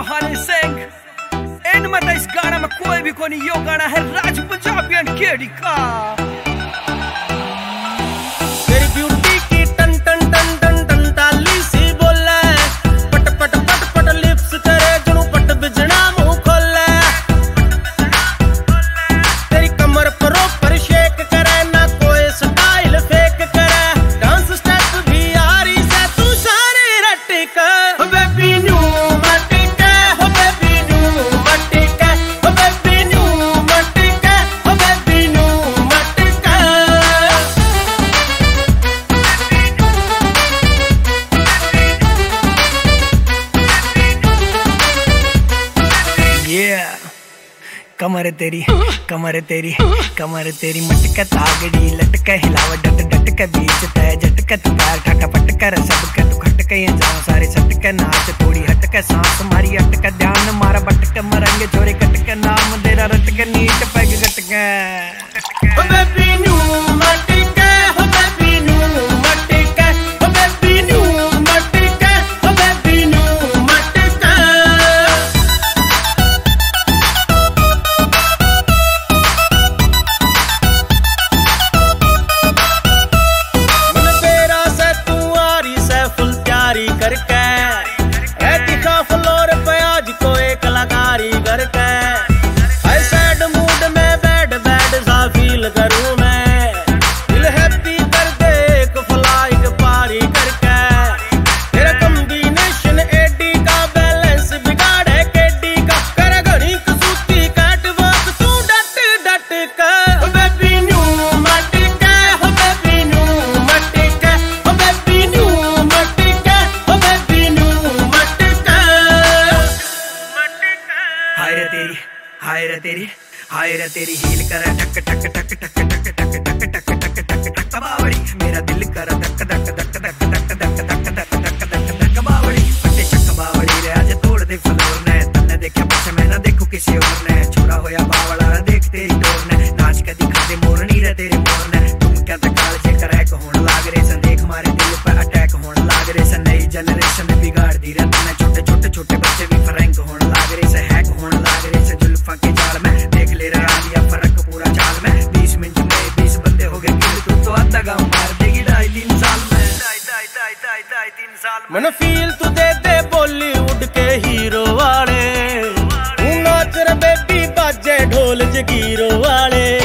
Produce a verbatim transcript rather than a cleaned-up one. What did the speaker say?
हनी सिंह। इनमें तो इस गाना में कोई भी कोई नहीं, यो गाना है राज पंजाबियन केडी का। तेरी ब्यूटी की टन टन टन टन टन टाली सी बोले, पट पट पट पट लिप्स करे जुनू पट बिजना मुंह खोले। तेरी कमर परो पर शेक करे, ना कोई स्टाइल फेक करे, डांस स्टेप भी आ रही से तू सारी रट कर। बेबी न्यू मटिका, हो बेबी न्यू मटिका, हो बेबी न्यू मटिका, हो बेबी न्यू मटिका। Yeah. कमर तेरी कमर तेरी कमर तेरी मटका तागड़ी लटका हिलावा डट डट के बीच तय झटका तू पैर ठका पटका सब के तू खटका ये जाओ सारे सटका नाच थोड़ी हटका सांस मारी अटका ध्यान मारा बटका मरंगे छोरे कटका नाम तेरा रटका नीट पैग गटका। हो बेबी न्यू मटिका, हो बेबी न्यू मटिका, हो बेबी न्यू मटिका, हो बेबी न्यू मटिका। मन तेरा से तू आ रही से फुल तैयारी करके, ए दिखा फ्लोर पे आज को एक कलाकारी करके। हाय सैड मूड में बैड बैड सा फील करूं मैं, दिल हैप्पी कर दे एक फ्लाइट पारी करके। तेरा कॉम्बिनेशन एडी का बैलेंस बिगाड़े केडी का, कर घड़ी कसूती कैट वॉक तू डट डट कर। बेबी न्यू मटिका, हो बेबी न्यू मटिका, हो बेबी न्यू मटिका, हो बेबी न्यू मटिका। हाय रे तेरी हाय रे तेरी हाय रे तेरी हील कर टक टक टक टक टक टक टक टक टक टक टक बावड़ी, मेरा दिल कर धक धक धक धक धक धक धक धक धक धक धक बावड़ी। फटे चक बावड़ी रे आज तोड़ दे फ्लोर ने, तन्ने देखा पीछे मैं ना देखूं किसी और ने। छोरा होया बावड़ा रे देख तेरी डोर ने, नाच के दिखा दे मोरनी रे तेरे मोर ने। तुम क्या तकाल जे करैक होण लाग रे सन, देख मारे दिल पे अटैक होण लाग रे सन। नई जनरेशन बिगाड़ दी रे तन्ने, छोटे छोटे छोटे बच्चे भी फ्रैंक होण लाग रे से, हैक होण लाग रे से जुल्फा के जाल में। देख ले रे आ गया फर्क पूरा चाल में, बीस मिनट में बीस बंदे हो गए किल, तू तो आधा गाँव मार देगी ढाई तीन साल में। ढाई ढाई ढाई ढाई ढाई तीन साल में। मन फील तू दे दे बॉलीवुड के हीरो वाले, तू नाच रे बेबी बाजे ढोल जगीरो वाले।